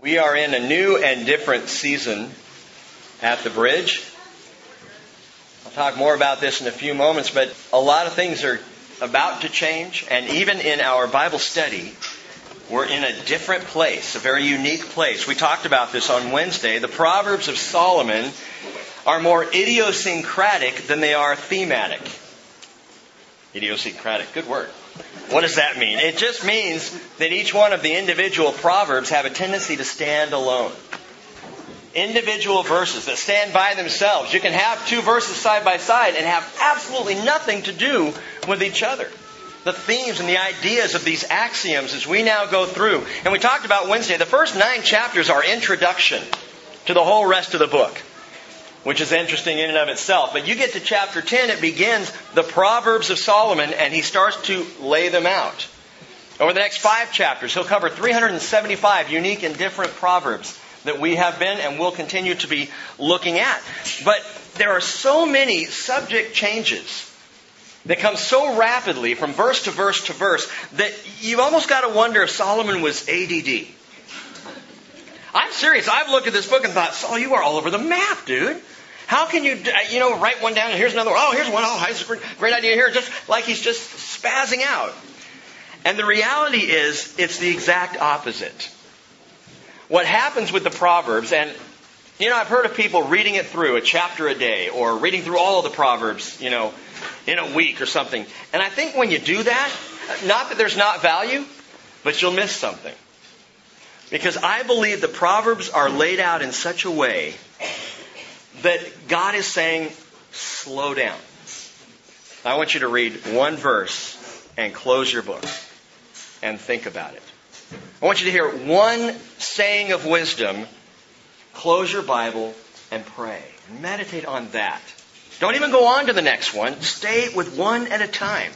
We are in a new and different season at the Bridge. I'll talk more about this in a few moments, but a lot of things are about to change, and even in our Bible study, we're in a different place, a very unique place. We talked about this on Wednesday. The Proverbs of Solomon are more idiosyncratic than they are thematic. Idiosyncratic, good word. What does that mean? It just means that each one of the individual Proverbs have a tendency to stand alone. Individual verses that stand by themselves. You can have two verses side by side and have absolutely nothing to do with each other. The themes and the ideas of these axioms as we now go through. And we talked about Wednesday, the first 9 chapters are introduction to the whole rest of the book, which is interesting in and of itself. But you get to chapter 10, it begins the Proverbs of Solomon, and he starts to lay them out. Over the next 5 chapters, he'll cover 375 unique and different Proverbs that we have been and will continue to be looking at. But there are so many subject changes that come so rapidly from verse to verse to verse that you've almost got to wonder if Solomon was ADD. I'm serious. I've looked at this book and thought, Saul, you are all over the map, dude. How can you, write one down and here's another one. Oh, here's one. Oh, here's a great idea here. Just like he's just spazzing out. And the reality is, it's the exact opposite. What happens with the Proverbs, and, I've heard of people reading it through a chapter a day or reading through all of the Proverbs, in a week or something. And I think when you do that, not that there's not value, but you'll miss something. Because I believe the Proverbs are laid out in such a way that God is saying, slow down. I want you to read one verse and close your book and think about it. I want you to hear one saying of wisdom, close your Bible and pray. Meditate on that. Don't even go on to the next one. Stay with one at a time.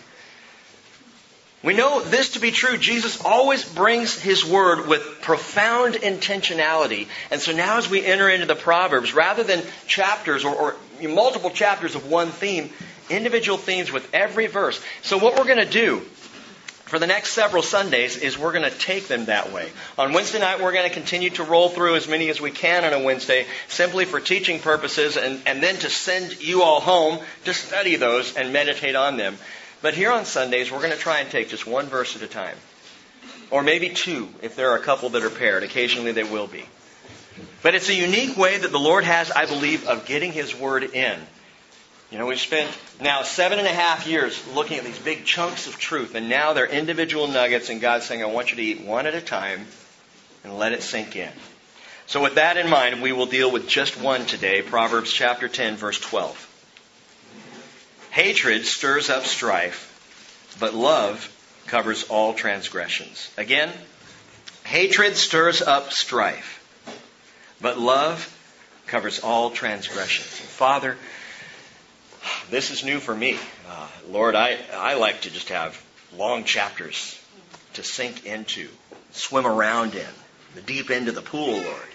We know this to be true. Jesus always brings His Word with profound intentionality. And so now as we enter into the Proverbs, rather than chapters or multiple chapters of one theme, individual themes with every verse. So what we're going to do for the next several Sundays is we're going to take them that way. On Wednesday night, we're going to continue to roll through as many as we can on a Wednesday, simply for teaching purposes, and then to send you all home to study those and meditate on them. But here on Sundays, we're going to try and take just one verse at a time. Or maybe 2, if there are a couple that are paired. Occasionally they will be. But it's a unique way that the Lord has, I believe, of getting His Word in. We've spent now 7.5 years looking at these big chunks of truth, and now they're individual nuggets, and God's saying, I want you to eat one at a time and let it sink in. So with that in mind, we will deal with just one today, Proverbs chapter 10, verse 12. Hatred stirs up strife, but love covers all transgressions. Again, hatred stirs up strife, but love covers all transgressions. Father, this is new for me. Lord, I like to just have long chapters to sink into, swim around in, the deep end of the pool, Lord.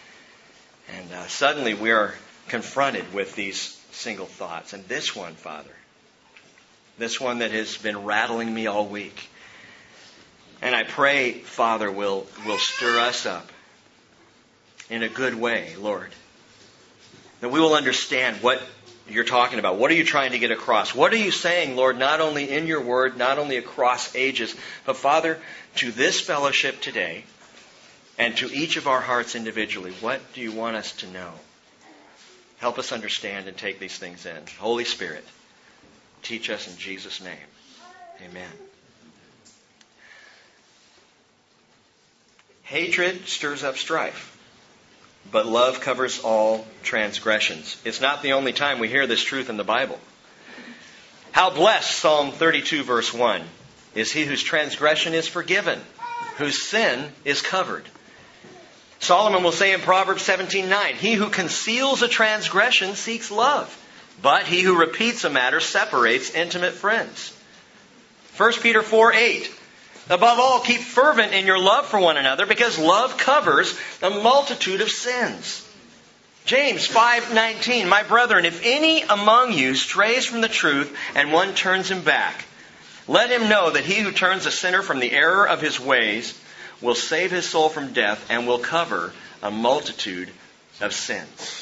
And suddenly we are confronted with these single thoughts. And this one, Father, this one that has been rattling me all week. And I pray, Father, will stir us up in a good way, Lord. That we will understand what you're talking about. What are you trying to get across? What are you saying, Lord, not only in your word, not only across ages, but Father, to this fellowship today and to each of our hearts individually, what do you want us to know? Help us understand and take these things in. Holy Spirit, teach us in Jesus' name. Amen. Hatred stirs up strife, but love covers all transgressions. It's not the only time we hear this truth in the Bible. How blessed, Psalm 32, verse 1, is he whose transgression is forgiven, whose sin is covered. Solomon will say in Proverbs 17:9, he who conceals a transgression seeks love, but he who repeats a matter separates intimate friends. 1 Peter 4:8, above all, keep fervent in your love for one another, because love covers a multitude of sins. James 5:19, my brethren, if any among you strays from the truth and one turns him back, let him know that he who turns a sinner from the error of his ways will save his soul from death and will cover a multitude of sins.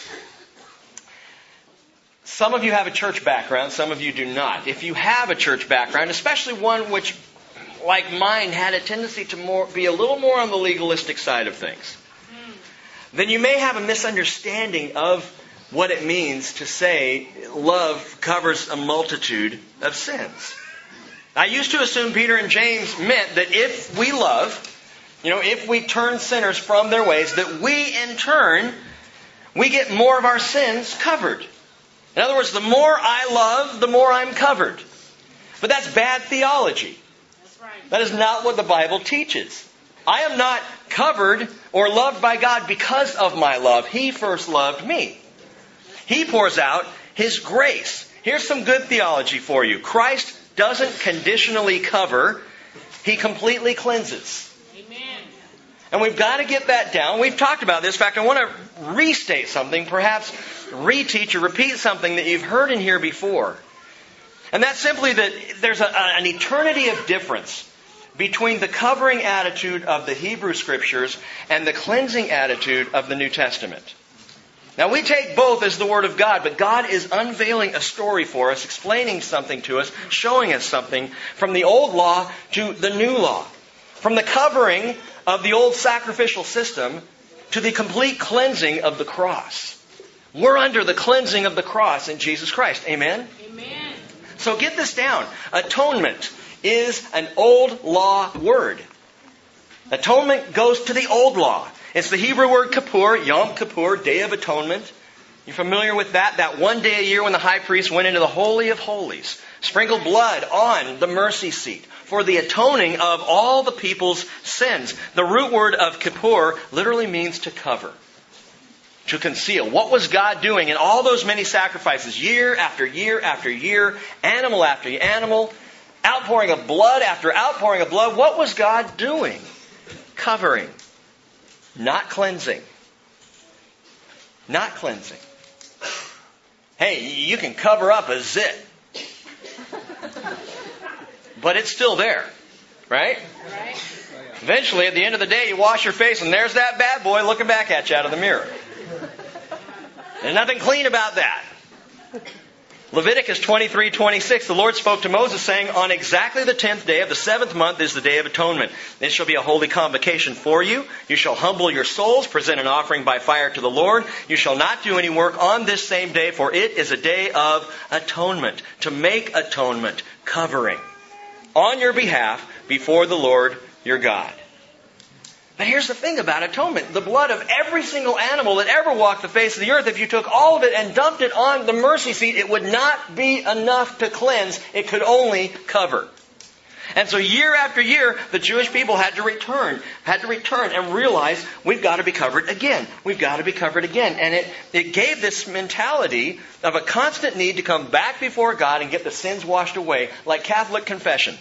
Some of you have a church background, some of you do not. If you have a church background, especially one which, like mine, had a tendency to be a little more on the legalistic side of things, then you may have a misunderstanding of what it means to say love covers a multitude of sins. I used to assume Peter and James meant that if we love, if we turn sinners from their ways, that we in turn, we get more of our sins covered. In other words, the more I love, the more I'm covered. But that's bad theology. That's right. That is not what the Bible teaches. I am not covered or loved by God because of my love. He first loved me. He pours out His grace. Here's some good theology for you. Christ doesn't conditionally cover. He completely cleanses. Amen. And we've got to get that down. We've talked about this. In fact, I want to restate something, perhaps reteach or repeat something that you've heard in here before. And that's simply that there's an eternity of difference between the covering attitude of the Hebrew Scriptures and the cleansing attitude of the New Testament. Now, we take both as the Word of God, but God is unveiling a story for us, explaining something to us, showing us something from the old law to the new law. From the covering of the old sacrificial system to the complete cleansing of the cross. We're under the cleansing of the cross in Jesus Christ. Amen? Amen. So get this down. Atonement is an old law word. Atonement goes to the old law. It's the Hebrew word kippur, Yom Kippur, Day of Atonement. You familiar with that? That one day a year when the high priest went into the Holy of Holies, sprinkled blood on the mercy seat for the atoning of all the people's sins. The root word of kippur literally means to cover, to conceal. What was God doing in all those many sacrifices, year after year after year, animal after animal, outpouring of blood after outpouring of blood? What was God doing? Covering. Not cleansing. Not cleansing. Hey, you can cover up a zit, but it's still there, right? Right. Eventually, at the end of the day, you wash your face and there's that bad boy looking back at you out of the mirror. There's nothing clean about that. Leviticus 23:26, the Lord spoke to Moses saying, on exactly the 10th day of the 7th month is the Day of Atonement. This shall be a holy convocation for you. You shall humble your souls, present an offering by fire to the Lord. You shall not do any work on this same day, for it is a day of atonement, to make atonement, covering, on your behalf before the Lord your God. But here's the thing about atonement. The blood of every single animal that ever walked the face of the earth, if you took all of it and dumped it on the mercy seat, it would not be enough to cleanse. It could only cover. And so year after year, the Jewish people had to return and realize we've got to be covered again. We've got to be covered again. And it gave this mentality of a constant need to come back before God and get the sins washed away, like Catholic confession.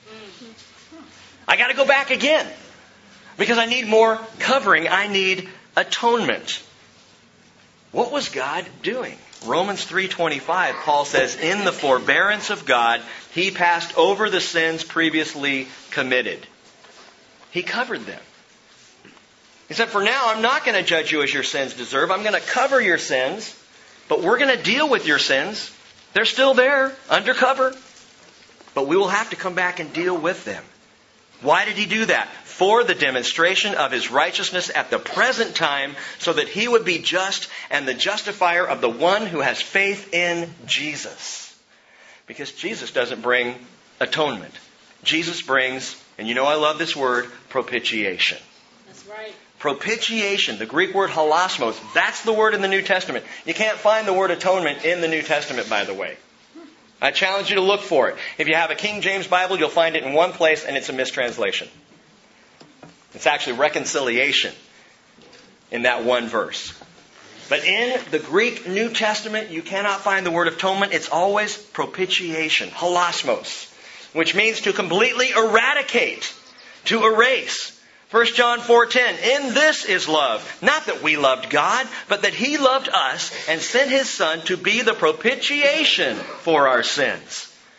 I got to go back again. Because I need more covering. I need atonement. What was God doing? Romans 3:25, Paul says, in the forbearance of God, He passed over the sins previously committed. He covered them. He said, for now, I'm not going to judge you as your sins deserve. I'm going to cover your sins, but we're going to deal with your sins. They're still there, undercover. But we will have to come back and deal with them. Why did He do that? For the demonstration of His righteousness at the present time, so that He would be just and the justifier of the one who has faith in Jesus. Because Jesus doesn't bring atonement. Jesus brings, and you know I love this word, propitiation. That's right. Propitiation, the Greek word halasmos, that's the word in the New Testament. You can't find the word atonement in the New Testament, by the way. I challenge you to look for it. If you have a King James Bible, you'll find it in one place, and it's a mistranslation. It's actually reconciliation in that one verse. But in the Greek New Testament, you cannot find the word atonement. It's always propitiation, halasmos, which means to completely eradicate, to erase. 1 John 4:10, in this is love, not that we loved God, but that He loved us and sent His Son to be the propitiation for our sins.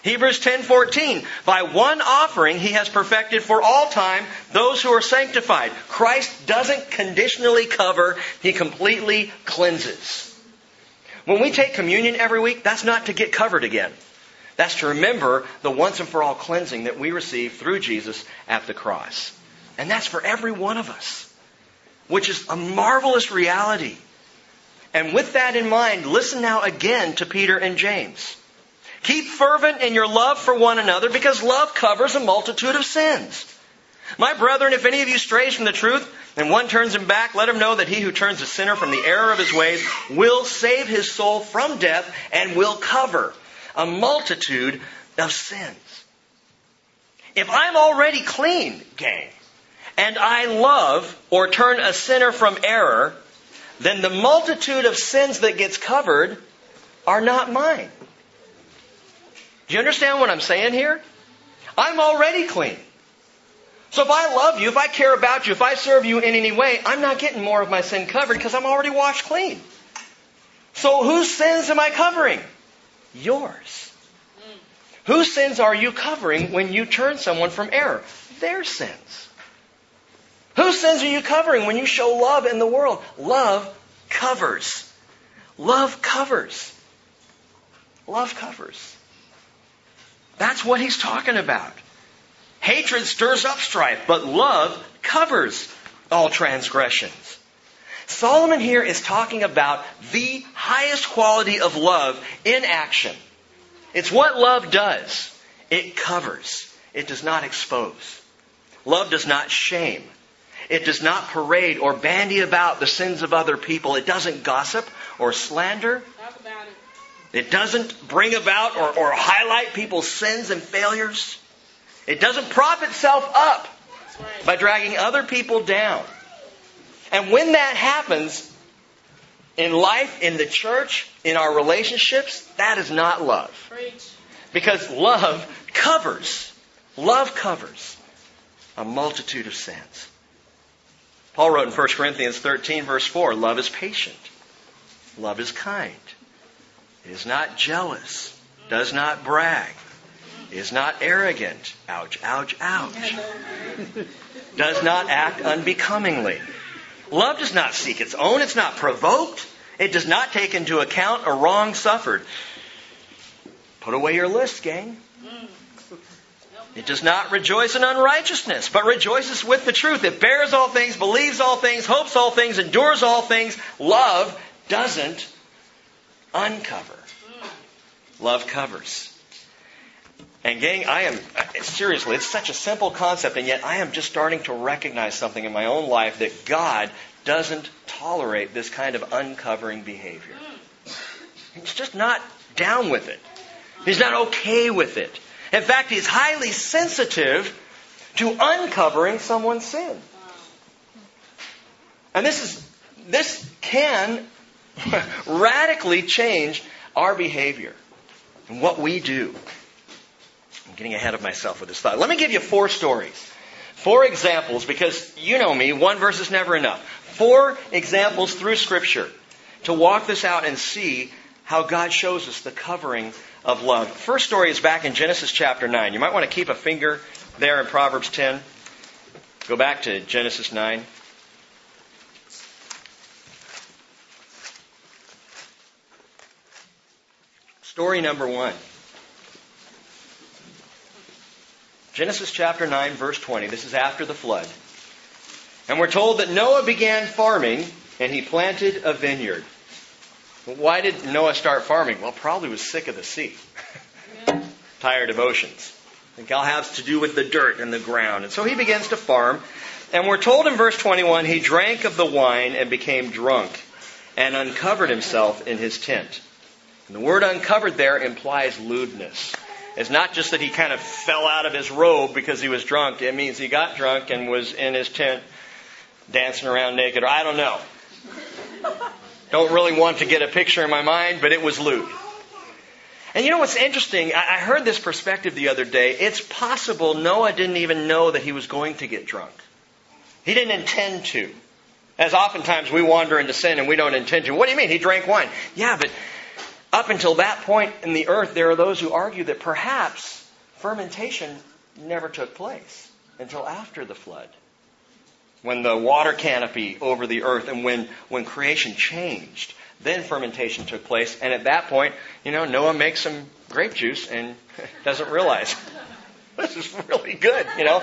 Hebrews 10:14, by one offering he has perfected for all time those who are sanctified. Christ doesn't conditionally cover, he completely cleanses. When we take communion every week, that's not to get covered again. That's to remember the once and for all cleansing that we receive through Jesus at the cross. And that's for every one of us, which is a marvelous reality. And with that in mind, listen now again to Peter and James. Keep fervent in your love for one another, because love covers a multitude of sins. My brethren, if any of you strays from the truth, and one turns him back, let him know that he who turns a sinner from the error of his ways will save his soul from death and will cover a multitude of sins. If I'm already clean, gang, and I love or turn a sinner from error, then the multitude of sins that gets covered are not mine. Do you understand what I'm saying here? I'm already clean. So if I love you, if I care about you, if I serve you in any way, I'm not getting more of my sin covered because I'm already washed clean. So whose sins am I covering? Yours. Whose sins are you covering when you turn someone from error? Their sins. Whose sins are you covering when you show love in the world? Love covers. Love covers. Love covers. That's what he's talking about. Hatred stirs up strife, but love covers all transgressions. Solomon here is talking about the highest quality of love in action. It's what love does. It covers. It does not expose. Love does not shame. It does not parade or bandy about the sins of other people. It doesn't gossip or slander. Talk about it. It doesn't bring about or highlight people's sins and failures. It doesn't prop itself up by dragging other people down. And when that happens in life, in the church, in our relationships, that is not love. Preach. Because love covers a multitude of sins. Paul wrote in 1 Corinthians 13, verse 4, love is patient. Love is kind. It is not jealous. Does not brag. Is not arrogant. Ouch, ouch, ouch. Does not act unbecomingly. Love does not seek its own. It's not provoked. It does not take into account a wrong suffered. Put away your list, gang. It does not rejoice in unrighteousness, but rejoices with the truth. It bears all things, believes all things, hopes all things, endures all things. Love doesn't uncover. Love covers. And gang, seriously, it's such a simple concept, and yet I am just starting to recognize something in my own life that God doesn't tolerate this kind of uncovering behavior. He's just not down with it. He's not okay with it. In fact, He's highly sensitive to uncovering someone's sin. And this can radically change our behavior and what we do. I'm getting ahead of myself with this thought. Let me give you 4 stories. 4 examples, because you know me, 1 verse is never enough. 4 examples through Scripture to walk this out and see how God shows us the covering of love. First story is back in Genesis chapter 9. You might want to keep a finger there in Proverbs 10. Go back to Genesis 9. Story number 1. Genesis chapter 9, verse 20. This is after the flood. And we're told that Noah began farming, and he planted a vineyard. Well, why did Noah start farming? Well, probably was sick of the sea. Tired of oceans. I think it all has to do with the dirt and the ground. And so he begins to farm. And we're told in verse 21, he drank of the wine and became drunk and uncovered himself in his tent. And the word uncovered there implies lewdness. It's not just that he kind of fell out of his robe because he was drunk. It means he got drunk and was in his tent dancing around naked. Or I don't know. Don't really want to get a picture in my mind, but it was lewd. And you know what's interesting? I heard this perspective the other day. It's possible Noah didn't even know that he was going to get drunk. He didn't intend to. As oftentimes we wander into sin and we don't intend to. What do you mean? He drank wine. Yeah, but Up until that point in the earth, there are those who argue that perhaps fermentation never took place until after the flood, when the water canopy over the earth and when creation changed. Then fermentation took place, and at that point, Noah makes some grape juice and doesn't realize this is really good,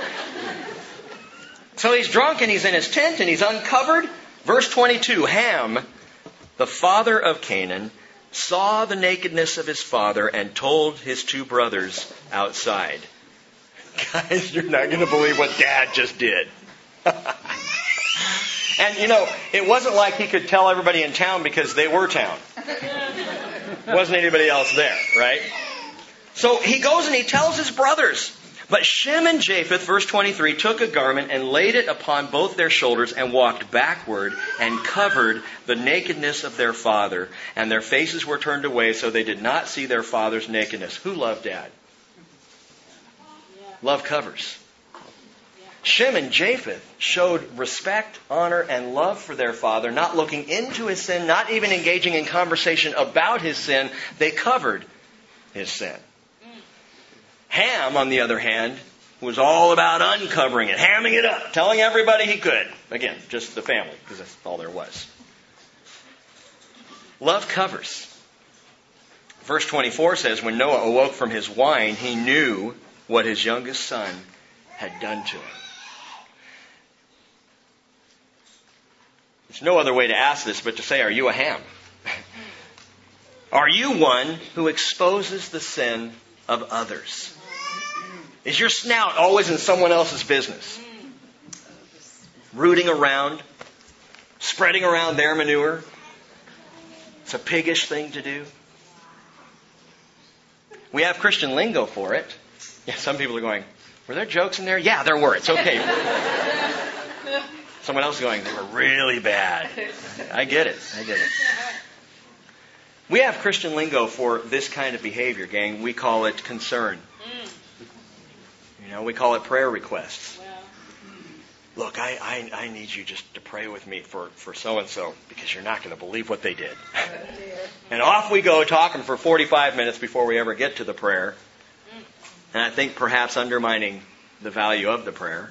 So he's drunk and he's in his tent and he's uncovered. Verse 22, Ham, the father of Canaan, saw the nakedness of his father and told his two brothers outside. Guys, you're not going to believe what Dad just did. And it wasn't like he could tell everybody in town because they were town. Wasn't anybody else there, right? So he goes and he tells his brothers. But Shem and Japheth, verse 23, took a garment and laid it upon both their shoulders and walked backward and covered the nakedness of their father. And their faces were turned away so they did not see their father's nakedness. Who loved Dad? Love covers. Shem and Japheth showed respect, honor, and love for their father, not looking into his sin, not even engaging in conversation about his sin. They covered his sin. Ham, on the other hand, was all about uncovering it, hamming it up, telling everybody he could. Again, just the family, because that's all there was. Love covers. Verse 24 says, when Noah awoke from his wine, he knew what his youngest son had done to him. There's no other way to ask this but to say, are you a Ham? Are you one who exposes the sin of others? Is your snout always in someone else's business? Rooting around, spreading around their manure. It's a piggish thing to do. We have Christian lingo for it. Yeah, some people are going, were there jokes in there? Yeah, there were. It's okay. Someone else is going, they were really bad. I get it. We have Christian lingo for this kind of behavior, gang. We call it concern. We call it prayer requests. Look, I need you just to pray with me for so-and-so because you're not going to believe what they did. And off we go talking for 45 minutes before we ever get to the prayer. And I think perhaps undermining the value of the prayer.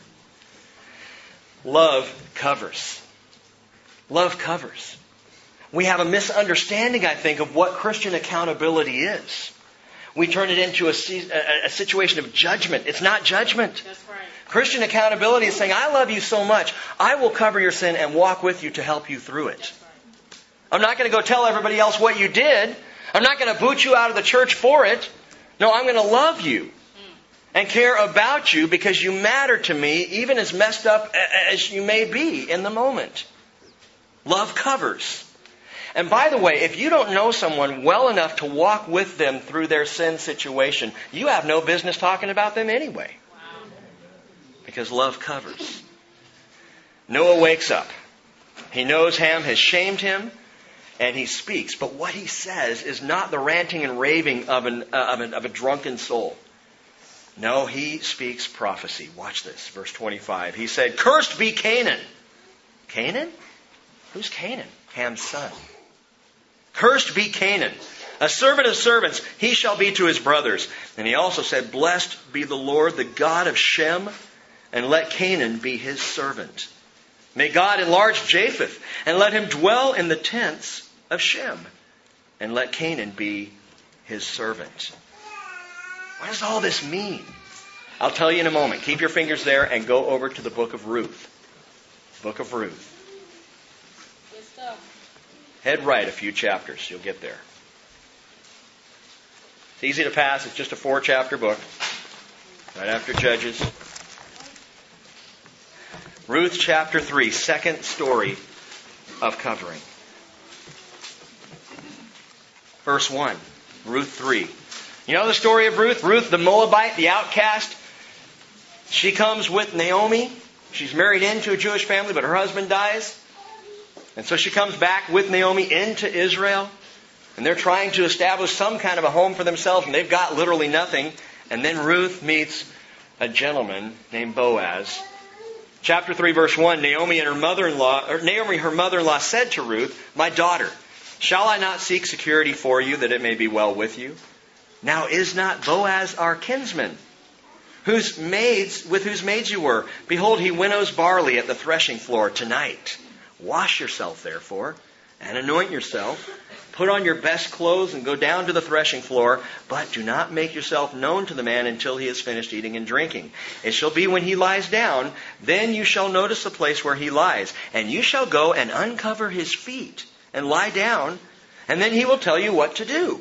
Love covers. Love covers. We have a misunderstanding, I think, of what Christian accountability is. We turn it into a situation of judgment. It's not judgment. That's right. Christian accountability is saying, I love you so much, I will cover your sin and walk with you to help you through it. I'm not going to go tell everybody else what you did. I'm not going to boot you out of the church for it. No, I'm going to love you and care about you because you matter to me, even as messed up as you may be in the moment. Love covers. And by the way, if you don't know someone well enough to walk with them through their sin situation, you have no business talking about them anyway. Wow. Because love covers. Noah wakes up. He knows Ham has shamed him, and he speaks. But what he says is not the ranting and raving of a drunken soul. No, he speaks prophecy. Watch this, verse 25. He said, "Cursed be Canaan." Canaan? Who's Canaan? Ham's son. Cursed be Canaan, a servant of servants, he shall be to his brothers. And he also said, "Blessed be the Lord, the God of Shem, and let Canaan be his servant. May God enlarge Japheth, and let him dwell in the tents of Shem, and let Canaan be his servant." What does all this mean? I'll tell you in a moment. Keep your fingers there and go over to the book of Ruth. Book of Ruth. Good stuff. Head right a few chapters. You'll get there. It's easy to pass. It's just a 4-chapter book. Right after Judges. Ruth chapter 3. Second story of covering. Verse 1. Ruth 3. You know the story of Ruth? Ruth the Moabite, the outcast. She comes with Naomi. She's married into a Jewish family, but her husband dies. And so she comes back with Naomi into Israel. And they're trying to establish some kind of a home for themselves, and they've got literally nothing. And then Ruth meets a gentleman named Boaz. Chapter 3, verse 1, Naomi, her mother-in-law said to Ruth, "My daughter, Shall I not seek security for you, that it may be well with you? Now is not Boaz our kinsman, with whose maids you were? Behold, he winnows barley at the threshing floor tonight. Wash yourself, therefore, and anoint yourself. Put on your best clothes and go down to the threshing floor, but do not make yourself known to the man until he has finished eating and drinking. It shall be when he lies down, then you shall notice the place where he lies, and you shall go and uncover his feet and lie down, and then he will tell you what to do.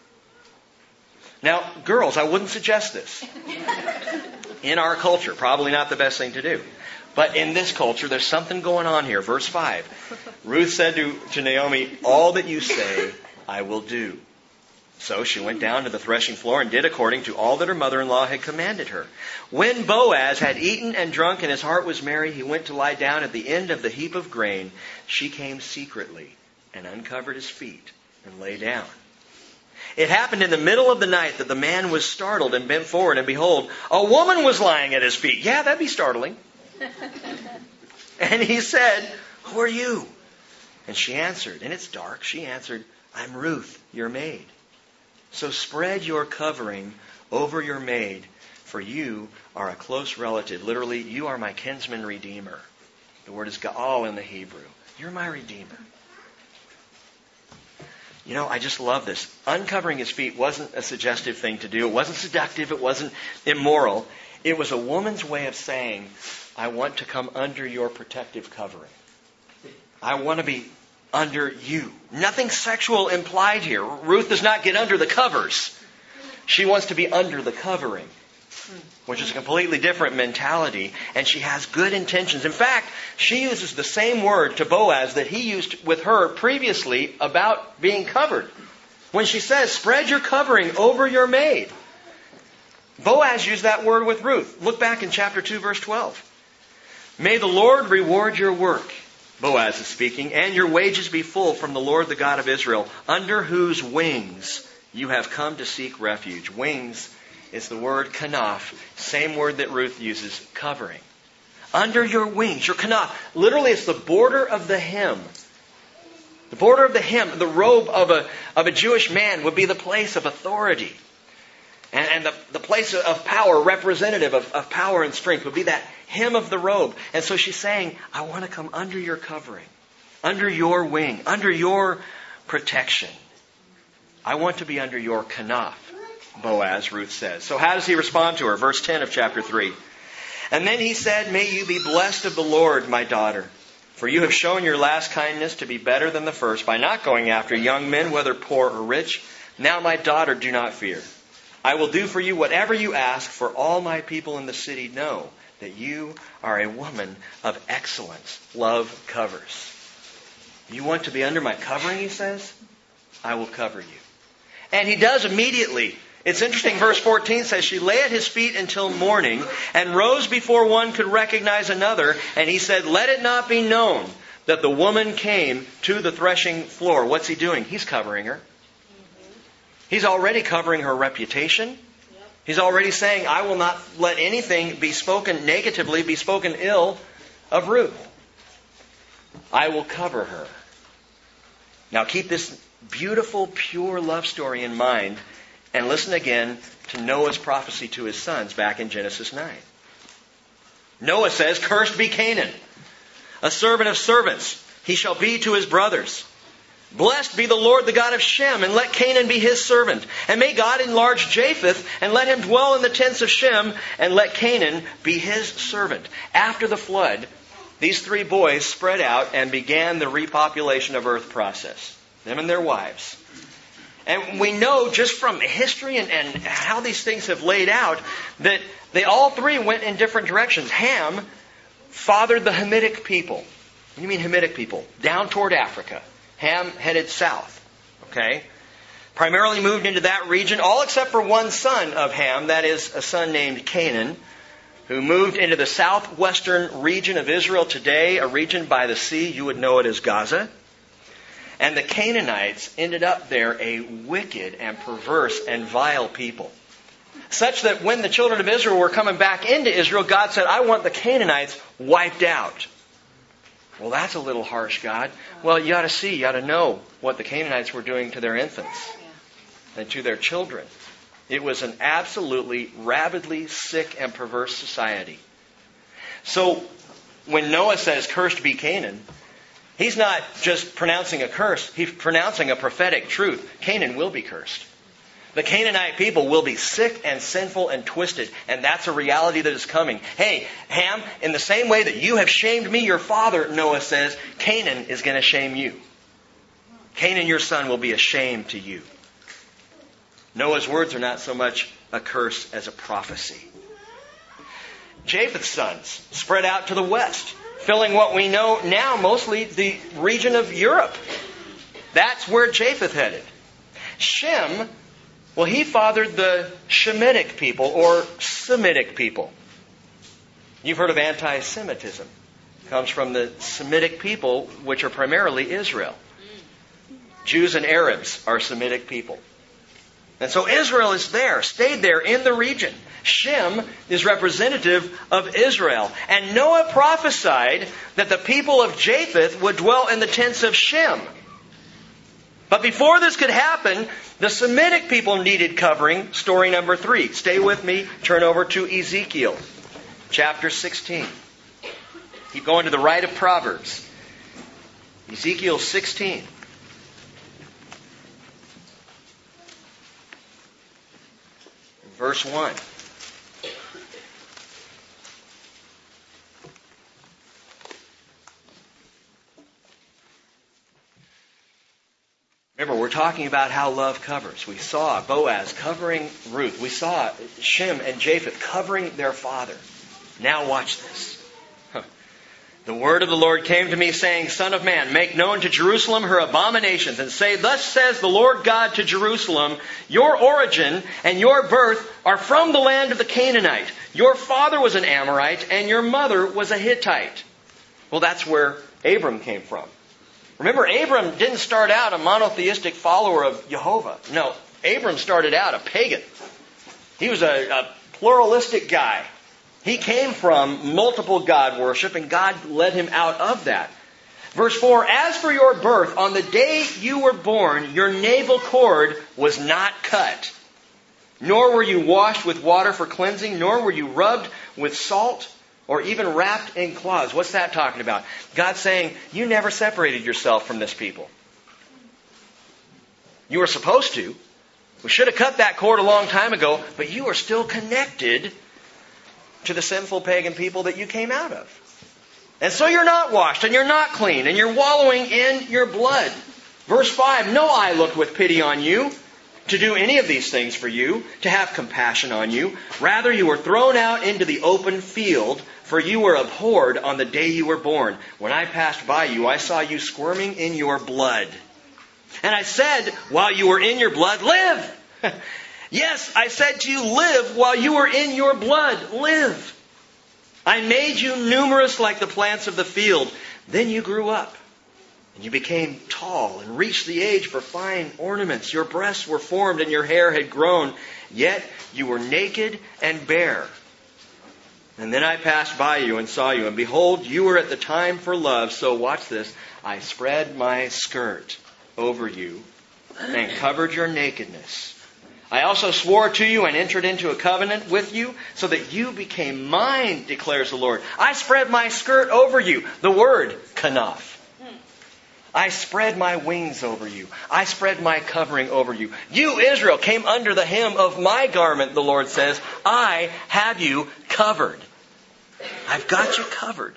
Now, girls, I wouldn't suggest this. In our culture, probably not the best thing to do. But in this culture, there's something going on here. Verse 5. Ruth said to Naomi, all that you say, I will do. So she went down to the threshing floor and did according to all that her mother-in-law had commanded her. When Boaz had eaten and drunk and his heart was merry, he went to lie down at the end of the heap of grain. She came secretly and uncovered his feet and lay down. It happened in the middle of the night that the man was startled and bent forward, and behold, a woman was lying at his feet. Yeah, that'd be startling. And he said, who are you? And she answered, and it's dark, she answered, I'm Ruth, your maid. So spread your covering over your maid, for you are a close relative. Literally, you are my kinsman redeemer. The word is Ga'al in the Hebrew. You're my redeemer. You know, I just love this. Uncovering his feet wasn't a suggestive thing to do. It wasn't seductive. It wasn't immoral. It was a woman's way of saying, I want to come under your protective covering. I want to be under you. Nothing sexual implied here. Ruth does not get under the covers. She wants to be under the covering, which is a completely different mentality, and she has good intentions. In fact, she uses the same word to Boaz that he used with her previously about being covered. When she says, spread your covering over your maid. Boaz used that word with Ruth. Look back in chapter 2, verse 12. May the Lord reward your work, Boaz is speaking, and your wages be full from the Lord, the God of Israel, under whose wings you have come to seek refuge. Wings is the word kanaf, same word that Ruth uses, covering. Under your wings, your kanaf. Literally, it's the border of the hem. The border of the hem, the robe of a Jewish man would be the place of authority. And the place of power, representative of power and strength, would be that hem of the robe. And so she's saying, I want to come under your covering, under your wing, under your protection. I want to be under your kanaf, Boaz, Ruth says. So how does he respond to her? Verse 10 of chapter 3. And then he said, may you be blessed of the Lord, my daughter, for you have shown your last kindness to be better than the first by not going after young men, whether poor or rich. Now, my daughter, do not fear. I will do for you whatever you ask, for all my people in the city know that you are a woman of excellence. Love covers. You want to be under my covering, he says? I will cover you. And he does immediately. It's interesting, verse 14 says, she lay at his feet until morning and rose before one could recognize another. And he said, let it not be known that the woman came to the threshing floor. What's he doing? He's covering her. He's already covering her reputation. He's already saying, I will not let anything be spoken negatively, be spoken ill of Ruth. I will cover her. Now keep this beautiful, pure love story in mind and listen again to Noah's prophecy to his sons back in Genesis 9. Noah says, cursed be Canaan, a servant of servants. He shall be to his brothers. Blessed be the Lord, the God of Shem, and let Canaan be his servant. And may God enlarge Japheth, and let him dwell in the tents of Shem, and let Canaan be his servant. After the flood, these three boys spread out and began the repopulation of earth process. Them and their wives. And we know just from history and how these things have laid out that they all three went in different directions. Ham fathered the Hamitic people. What do you mean Hamitic people? Down toward Africa. Ham headed south. Okay? Primarily moved into that region, all except for one son of Ham, that is a son named Canaan, who moved into the southwestern region of Israel today, a region by the sea. You would know it as Gaza. And the Canaanites ended up there a wicked and perverse and vile people. Such that when the children of Israel were coming back into Israel, God said, I want the Canaanites wiped out. Well, that's a little harsh, God. Well, you ought to know what the Canaanites were doing to their infants and to their children. It was an absolutely rabidly sick and perverse society. So when Noah says, "Cursed be Canaan," he's not just pronouncing a curse. He's pronouncing a prophetic truth. Canaan will be cursed. The Canaanite people will be sick and sinful and twisted. And that's a reality that is coming. Hey, Ham, in the same way that you have shamed me, your father, Noah says, Canaan is going to shame you. Canaan, your son, will be a shame to you. Noah's words are not so much a curse as a prophecy. Japheth's sons spread out to the west, filling what we know now mostly the region of Europe. That's where Japheth headed. Shem, well, he fathered the Shemitic people or Semitic people. You've heard of anti-Semitism. It comes from the Semitic people, which are primarily Israel. Jews and Arabs are Semitic people. And so Israel is there, stayed there in the region. Shem is representative of Israel. And Noah prophesied that the people of Japheth would dwell in the tents of Shem. But before this could happen, the Semitic people needed covering. Story number 3. Stay with me. Turn over to Ezekiel, chapter 16. Keep going to the right of Proverbs. Ezekiel 16. Verse 1. Remember, we're talking about how love covers. We saw Boaz covering Ruth. We saw Shem and Japheth covering their father. Now watch this. The word of the Lord came to me, saying, Son of man, make known to Jerusalem her abominations, and say, Thus says the Lord God to Jerusalem, Your origin and your birth are from the land of the Canaanite. Your father was an Amorite, and your mother was a Hittite. Well, that's where Abram came from. Remember, Abram didn't start out a monotheistic follower of Jehovah. No, Abram started out a pagan. He was a pluralistic guy. He came from multiple God worship, and God led him out of that. Verse 4, As for your birth, on the day you were born, your navel cord was not cut, nor were you washed with water for cleansing, nor were you rubbed with salt, or even wrapped in cloths. What's that talking about? God's saying, you never separated yourself from this people. You were supposed to. We should have cut that cord a long time ago, but you are still connected to the sinful pagan people that you came out of. And so you're not washed, and you're not clean, and you're wallowing in your blood. Verse 5, No eye looked with pity on you, to do any of these things for you, to have compassion on you. Rather, you were thrown out into the open field, for you were abhorred on the day you were born. When I passed by you, I saw you squirming in your blood. And I said, while you were in your blood, live! Yes, I said to you, live while you were in your blood. Live! I made you numerous like the plants of the field. Then you grew up. And you became tall and reached the age for fine ornaments. Your breasts were formed and your hair had grown. Yet you were naked and bare. And then I passed by you and saw you. And behold, you were at the time for love. So watch this. I spread my skirt over you and covered your nakedness. I also swore to you and entered into a covenant with you so that you became mine, declares the Lord. I spread my skirt over you. The word, kanaf. I spread my wings over you. I spread my covering over you. You, Israel, came under the hem of my garment, the Lord says. I have you covered. I've got you covered.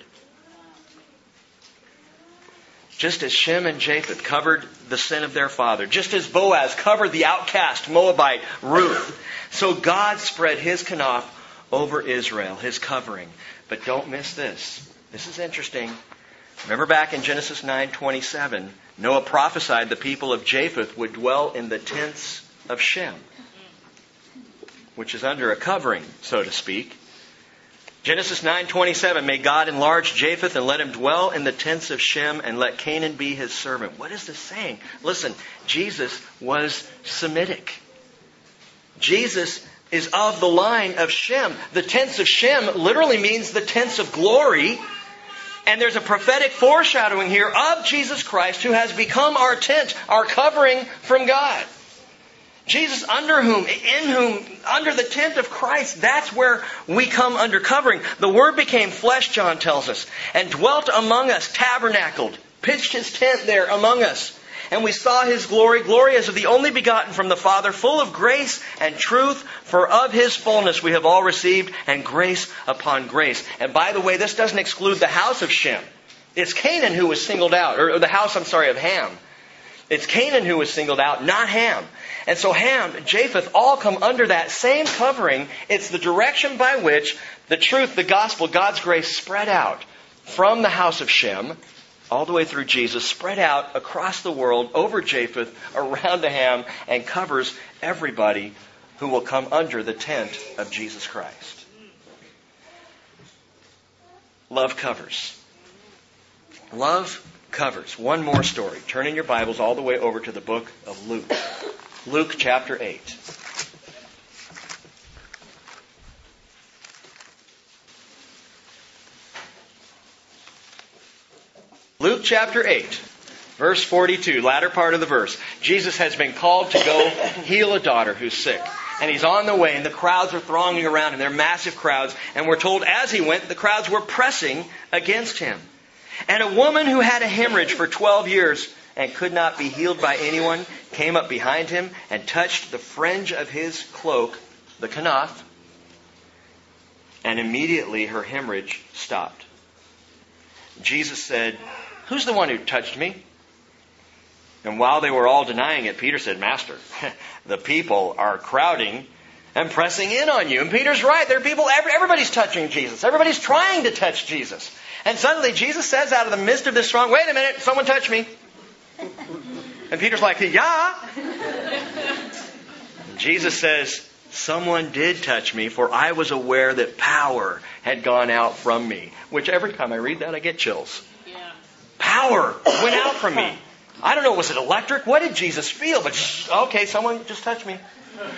Just as Shem and Japheth covered the sin of their father, just as Boaz covered the outcast Moabite Ruth, so God spread His kanaf over Israel, His covering. But don't miss this. This is interesting. Remember back in Genesis 9:27, Noah prophesied the people of Japheth would dwell in the tents of Shem, which is under a covering, so to speak. Genesis 9:27, may God enlarge Japheth and let him dwell in the tents of Shem and let Canaan be his servant. What is this saying? Listen, Jesus was Semitic. Jesus is of the line of Shem. The tents of Shem literally means the tents of glory. And there's a prophetic foreshadowing here of Jesus Christ who has become our tent, our covering from God. Jesus, under the tent of Christ, that's where we come under covering. The Word became flesh, John tells us, and dwelt among us, tabernacled, pitched His tent there among us. And we saw His glory, glory as of the only begotten from the Father, full of grace and truth, for of His fullness we have all received, and grace upon grace. And by the way, this doesn't exclude the house of Shem. It's Canaan who was singled out, or the house, of Ham. It's Canaan who was singled out, not Ham. And so Ham, Japheth, all come under that same covering. It's the direction by which the truth, the gospel, God's grace spread out from the house of Shem, all the way through Jesus, spread out across the world, over Japheth, around to Ham, and covers everybody who will come under the tent of Jesus Christ. Love covers. Love covers. One more story. Turn in your Bibles all the way over to the book of Luke. Luke chapter 8. Luke chapter 8, verse 42, latter part of the verse. Jesus has been called to go heal a daughter who's sick. And He's on the way, and the crowds are thronging around Him. They're massive crowds. And we're told as He went, the crowds were pressing against Him. And a woman who had a hemorrhage for 12 years and could not be healed by anyone came up behind Him and touched the fringe of His cloak, the kanaf, and immediately her hemorrhage stopped. Jesus said, "Who's the one who touched me?" And while they were all denying it, Peter said, "Master, the people are crowding and pressing in on you." And Peter's right. There are people, everybody's touching Jesus. Everybody's trying to touch Jesus. And suddenly Jesus says out of the midst of this throng, "Wait a minute, someone touched me." And Peter's like, "Yeah." And Jesus says, "Someone did touch me, for I was aware that power had gone out from me." Which every time I read that, I get chills. Yeah. Power went out from me. I don't know, was it electric? What did Jesus feel? But okay, someone just touched me.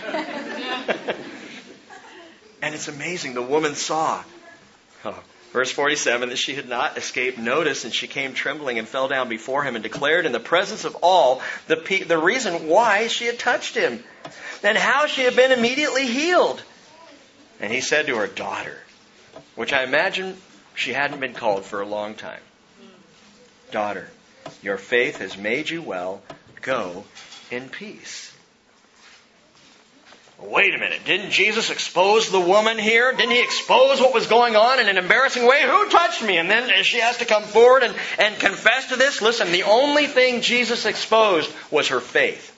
And it's amazing. The woman saw. Verse 47, that she had not escaped notice, and she came trembling and fell down before Him and declared in the presence of all the reason why she had touched Him and how she had been immediately healed. And He said to her, "Daughter," which I imagine she hadn't been called for a long time. "Daughter, your faith has made you well. Go in peace." Wait a minute. Didn't Jesus expose the woman here? Didn't He expose what was going on in an embarrassing way? Who touched me? And then she has to come forward and confess to this. Listen, the only thing Jesus exposed was her faith.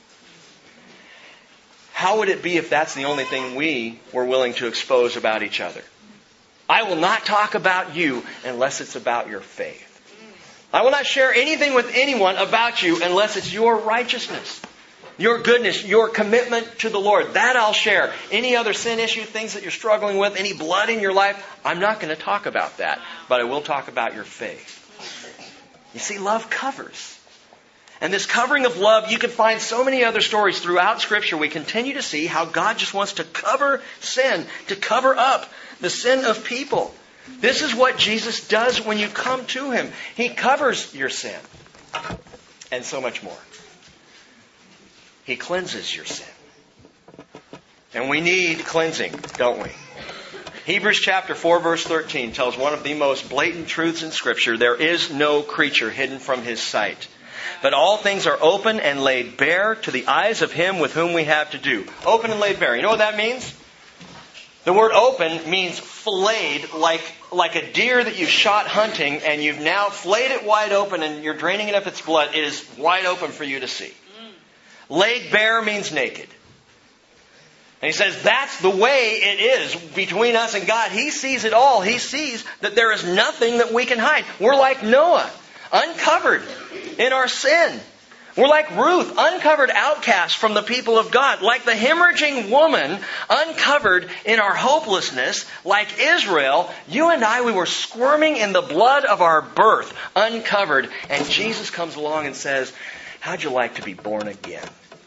How would it be if that's the only thing we were willing to expose about each other? I will not talk about you unless it's about your faith. I will not share anything with anyone about you unless it's your righteousness, your goodness, your commitment to the Lord. That I'll share. Any other sin issue, things that you're struggling with, any blood in your life, I'm not going to talk about that. But I will talk about your faith. You see, love covers. And this covering of love, you can find so many other stories throughout Scripture. We continue to see how God just wants to cover sin, to cover up the sin of people. This is what Jesus does when you come to Him. He covers your sin. And so much more. He cleanses your sin. And we need cleansing, don't we? Hebrews chapter 4 verse 13 tells one of the most blatant truths in Scripture. There is no creature hidden from His sight, but all things are open and laid bare to the eyes of Him with whom we have to do. Open and laid bare. You know what that means? The word open means filleted, like a deer that you shot hunting and you've now flayed it wide open and you're draining it of its blood. It is wide open for you to see. Laid bare means naked. And He says that's the way it is between us and God. He sees it all. He sees that there is nothing that we can hide. We're like Noah, uncovered in our sin. We're like Ruth, uncovered outcasts from the people of God. Like the hemorrhaging woman, uncovered in our hopelessness. Like Israel, you and I, we were squirming in the blood of our birth, uncovered. And Jesus comes along and says, how'd you like to be born again?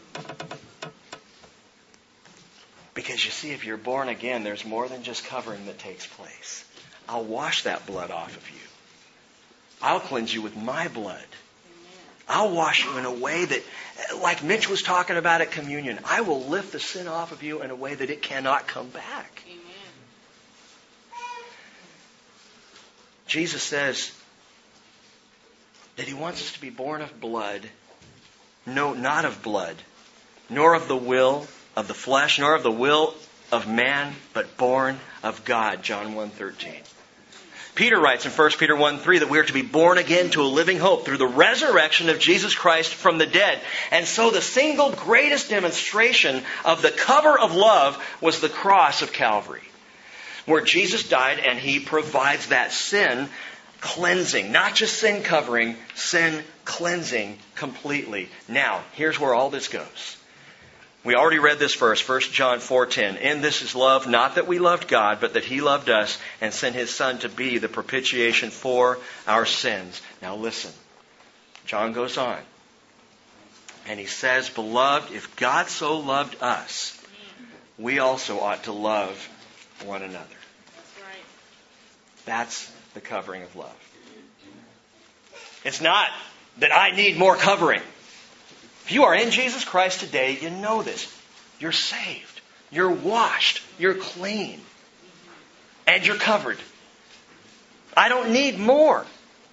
Because you see, if you're born again, there's more than just covering that takes place. I'll wash that blood off of you. I'll cleanse you with my blood. I'll wash you in a way that, like Mitch was talking about at communion, I will lift the sin off of you in a way that it cannot come back. Amen. Jesus says that He wants us to be born of blood. No, not of blood, nor of the will of the flesh, nor of the will of man, but born of God. John 1:13. Peter writes in 1 Peter 1:3 that we are to be born again to a living hope through the resurrection of Jesus Christ from the dead. And so the single greatest demonstration of the cover of love was the cross of Calvary, where Jesus died and He provides that sin cleansing, not just sin covering, sin cleansing completely. Now, here's where all this goes. We already read this verse, 1 John 4:10. In this is love, not that we loved God, but that He loved us and sent His Son to be the propitiation for our sins. Now listen. John goes on. And he says, Beloved, if God so loved us, we also ought to love one another. That's right. That's the covering of love. It's not that I need more covering. If you are in Jesus Christ today, you know this. You're saved. You're washed. You're clean. And you're covered. I don't need more.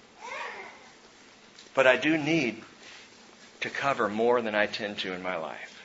But I do need to cover more than I tend to in my life.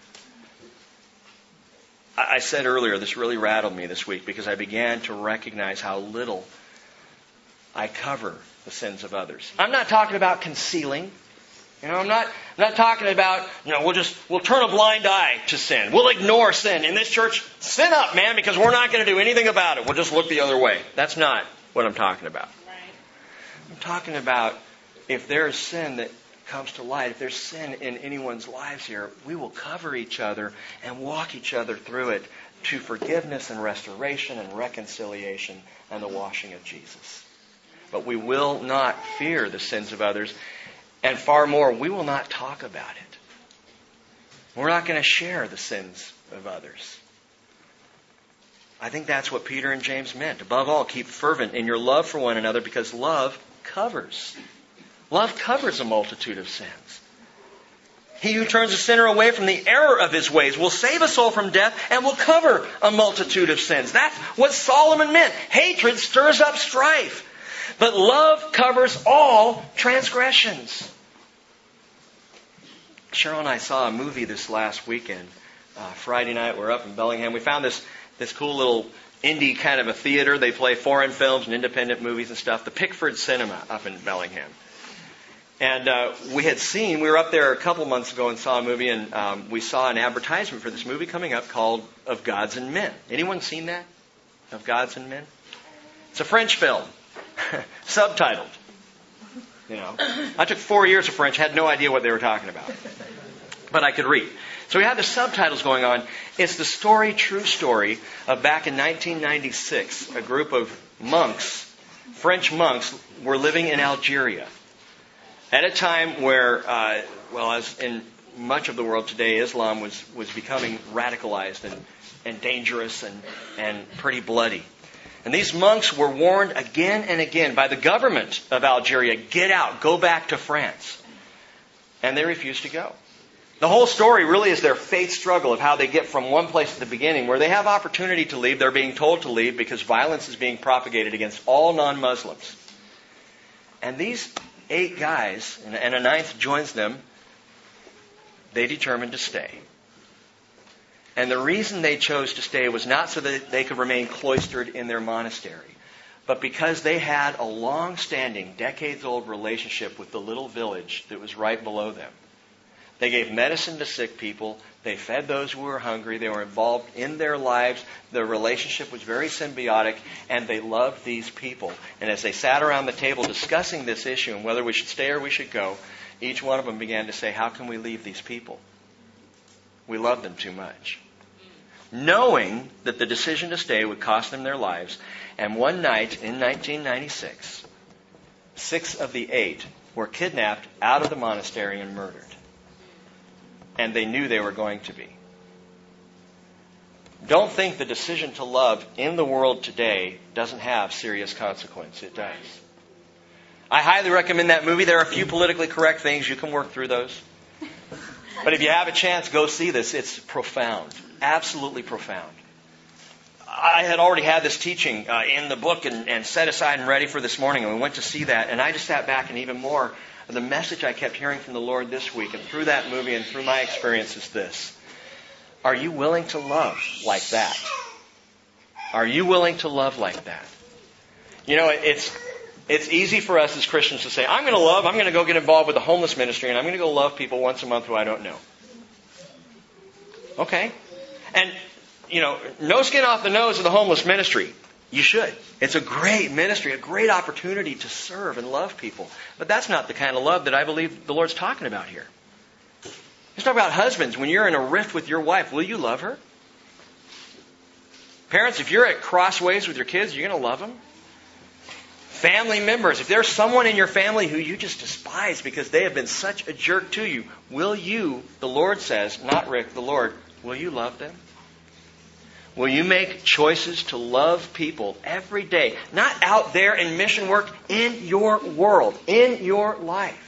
I said earlier, this really rattled me this week because I began to recognize how little I cover the sins of others. I'm not talking about concealing. I'm not talking about, we'll turn a blind eye to sin. We'll ignore sin. In this church, sin up, man, because we're not going to do anything about it. We'll just look the other way. That's not what I'm talking about. Right. I'm talking about if there is sin that comes to light, if there's sin in anyone's lives here, we will cover each other and walk each other through it to forgiveness and restoration and reconciliation and the washing of Jesus. But we will not fear the sins of others. And far more, we will not talk about it. We're not going to share the sins of others. I think that's what Peter and James meant. Above all, keep fervent in your love for one another because love covers. Love covers a multitude of sins. He who turns a sinner away from the error of his ways will save a soul from death and will cover a multitude of sins. That's what Solomon meant. Hatred stirs up strife. But love covers all transgressions. Cheryl and I saw a movie this last weekend. Friday night, we're up in Bellingham. We found this cool little indie kind of a theater. They play foreign films and independent movies and stuff. The Pickford Cinema up in Bellingham. And we were up there a couple months ago and saw a movie, and we saw an advertisement for this movie coming up called Of Gods and Men. Anyone seen that? Of Gods and Men? It's a French film. Subtitled. I took 4 years of French, had no idea what they were talking about. But I could read. So we had the subtitles going on. It's the true story of back in 1996, a group of monks, French monks, were living in Algeria. At a time where, as in much of the world today, Islam was becoming radicalized and dangerous and pretty bloody. And these monks were warned again and again by the government of Algeria, get out, go back to France. And they refused to go. The whole story really is their faith struggle of how they get from one place at the beginning where they have opportunity to leave, they're being told to leave because violence is being propagated against all non-Muslims. And these 8 guys, and a 9th joins them, they determined to stay. And the reason they chose to stay was not so that they could remain cloistered in their monastery, but because they had a long-standing, decades-old relationship with the little village that was right below them. They gave medicine to sick people. They fed those who were hungry. They were involved in their lives. Their relationship was very symbiotic, and they loved these people. And as they sat around the table discussing this issue and whether we should stay or we should go, each one of them began to say, how can we leave these people? We love them too much. Knowing that the decision to stay would cost them their lives. And one night in 1996, 6 of the 8 were kidnapped out of the monastery and murdered. And they knew they were going to be. Don't think the decision to love in the world today doesn't have serious consequence. It does. I highly recommend that movie. There are a few politically correct things. You can work through those. But if you have a chance, go see this. It's profound. Absolutely profound. I had already had this teaching in the book and set aside and ready for this morning. And we went to see that. And I just sat back and even more, the message I kept hearing from the Lord this week and through that movie and through my experience is this. Are you willing to love like that? Are you willing to love like that? You know, it's easy for us as Christians to say, I'm going to go get involved with the homeless ministry and I'm going to go love people once a month who I don't know. Okay. And, you know, no skin off the nose of the homeless ministry. You should. It's a great ministry, a great opportunity to serve and love people. But that's not the kind of love that I believe the Lord's talking about here. He's talking about husbands. When you're in a rift with your wife, will you love her? Parents, if you're at crossways with your kids, you're going to love them. Family members, if there's someone in your family who you just despise because they have been such a jerk to you, will you, the Lord says, not Rick, the Lord, will you love them? Will you make choices to love people every day? Not out there in mission work, in your world, in your life.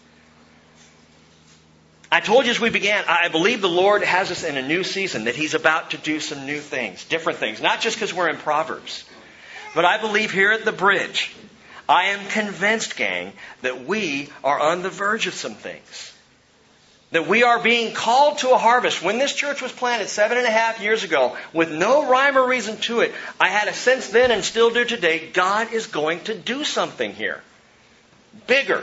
I told you as we began, I believe the Lord has us in a new season, that He's about to do some new things, different things. Not just because we're in Proverbs. But I believe here at the Bridge, I am convinced, gang, that we are on the verge of some things. That we are being called to a harvest. When this church was planted 7.5 years ago, with no rhyme or reason to it, I had a sense then and still do today, God is going to do something here. Bigger.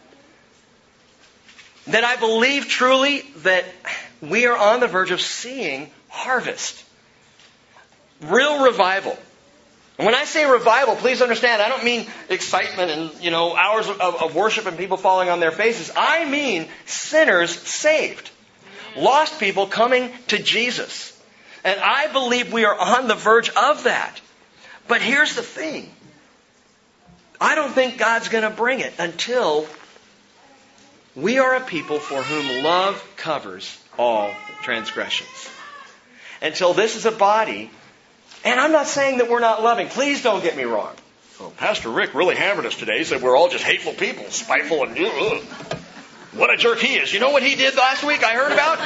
That I believe truly that we are on the verge of seeing harvest. Real revival. And when I say revival, please understand, I don't mean excitement and, hours of worship and people falling on their faces. I mean sinners saved. Lost people coming to Jesus. And I believe we are on the verge of that. But here's the thing. I don't think God's going to bring it until we are a people for whom love covers all transgressions. Until this is a body. And I'm not saying that we're not loving. Please don't get me wrong. Oh, Pastor Rick really hammered us today. He said we're all just hateful people, spiteful and what a jerk he is. You know what he did last week I heard about?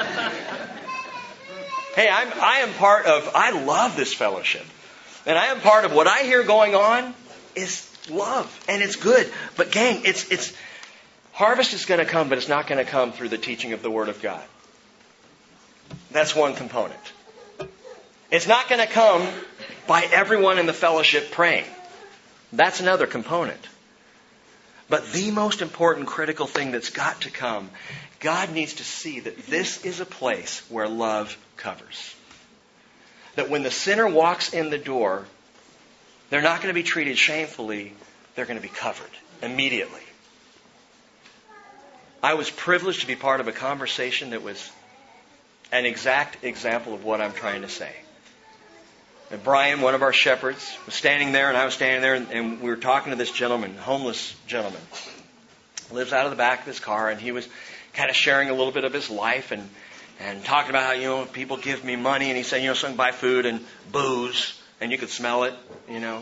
Hey, I love this fellowship. And I am part of what I hear going on is love. And it's good. But gang, it's harvest is going to come, but it's not going to come through the teaching of the Word of God. That's one component. It's not going to come by everyone in the fellowship praying. That's another component. But the most important critical thing that's got to come, God needs to see that this is a place where love covers. That when the sinner walks in the door, they're not going to be treated shamefully. They're going to be covered immediately. I was privileged to be part of a conversation that was an exact example of what I'm trying to say. And Brian, one of our shepherds, was standing there, and I was standing there, and we were talking to this gentleman, homeless gentleman. Lives out of the back of his car, and he was kind of sharing a little bit of his life and talking about how, people give me money, and he said, so I can buy food and booze, and you could smell it, And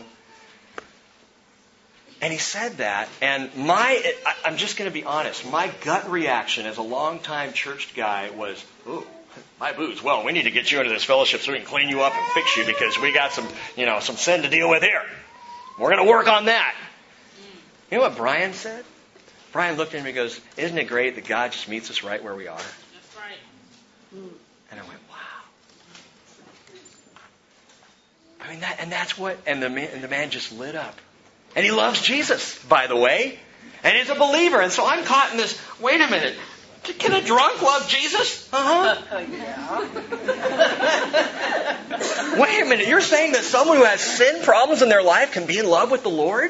he said that, and I'm just going to be honest, my gut reaction as a longtime church guy was, ooh, my booze. Well, we need to get you into this fellowship so we can clean you up and fix you because we got some sin to deal with here. We're going to work on that. You know what Brian said? Brian looked at me and goes, isn't it great that God just meets us right where we are? That's right. And I went, wow. I mean, that's what, and the man just lit up. And he loves Jesus, by the way. And he's a believer. And so I'm caught in this, wait a minute. Can a drunk love Jesus? Wait a minute. You're saying that someone who has sin problems in their life can be in love with the Lord?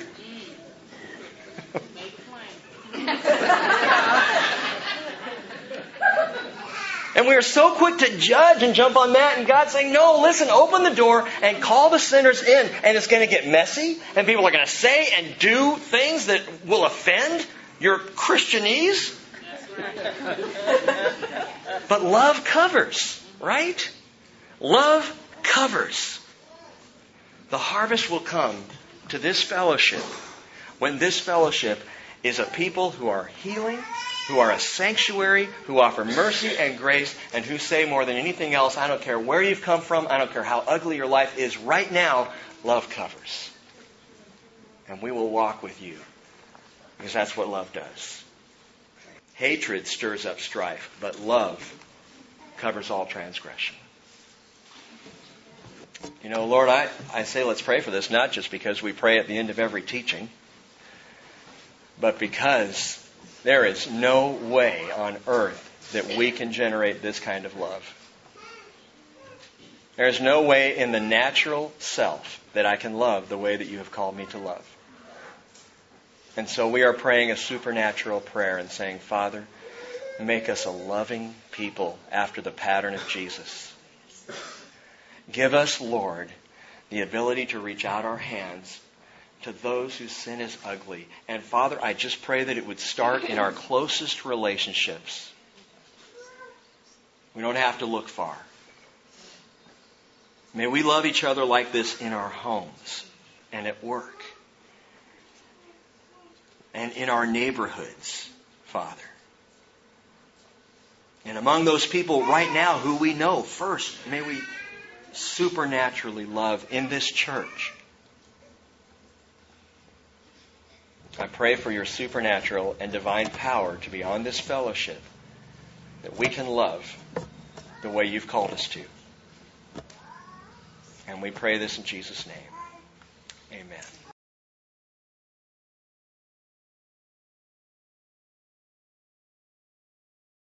And we are so quick to judge and jump on that. And God's saying, no, listen, open the door and call the sinners in. And it's going to get messy. And people are going to say and do things that will offend your Christianese. But love covers, right? Love covers. The harvest will come to this fellowship when this fellowship is a people who are healing, who are a sanctuary, who offer mercy and grace, and who say more than anything else, I don't care where you've come from, I don't care how ugly your life is right now, love covers. And we will walk with you. Because that's what love does. Hatred stirs up strife, but love covers all transgression. You know, Lord, I say let's pray for this, not just because we pray at the end of every teaching, but because there is no way on earth that we can generate this kind of love. There is no way in the natural self that I can love the way that you have called me to love. And so we are praying a supernatural prayer and saying, Father, make us a loving people after the pattern of Jesus. Give us, Lord, the ability to reach out our hands to those whose sin is ugly. And Father, I just pray that it would start in our closest relationships. We don't have to look far. May we love each other like this in our homes and at work. And in our neighborhoods, Father. And among those people right now who we know, first, may we supernaturally love in this church. I pray for your supernatural and divine power to be on this fellowship, that we can love the way you've called us to. And we pray this in Jesus' name. Amen.